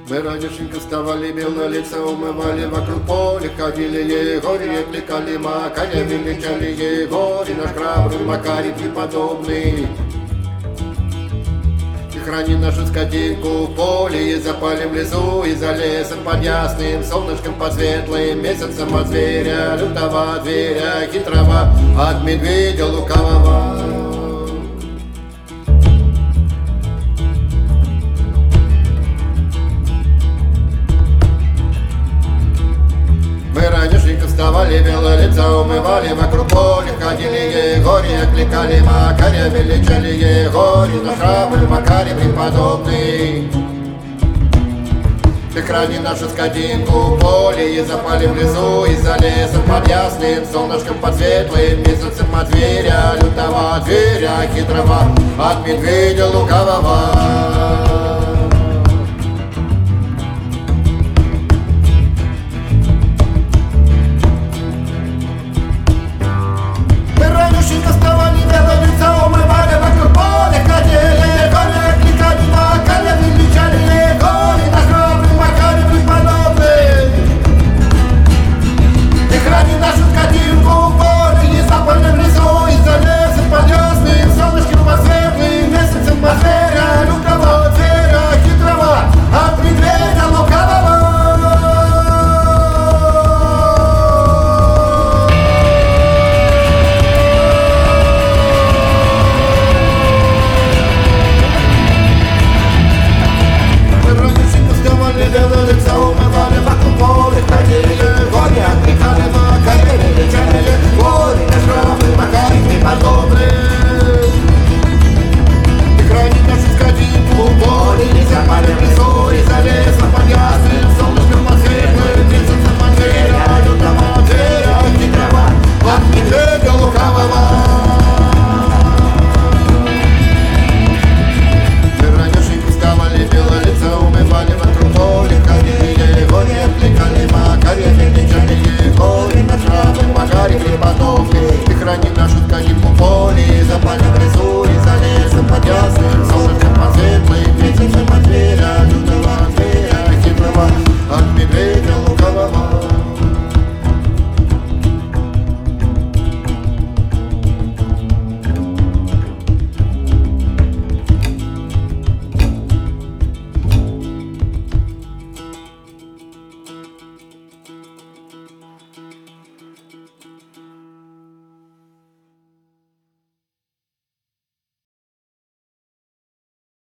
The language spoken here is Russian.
Мы ранешенько вставали, белое лицо умывали, вокруг поля ходили Егорья, кликали Макаря, величали Егорий, наш храбрый Макарий преподобный. И храни нашу скотинку в поле, и запали в лесу, и за лесом под ясным солнышком, под светлым месяцем от зверя, лютого зверя, хитрого, от медведя лукавого. Мы ранешенько вставали, белое лицо умывали, вокруг поля ходили Егория, кликали Макаря, величали Егорий, наш храбрый Макарий преподобный. Ты храни нашу скотинку в поле, и запали в лесу, и за лесом под ясным солнышком, под светлым месяцем от зверя, лютого зверя, хитрого, от медведя лукавого.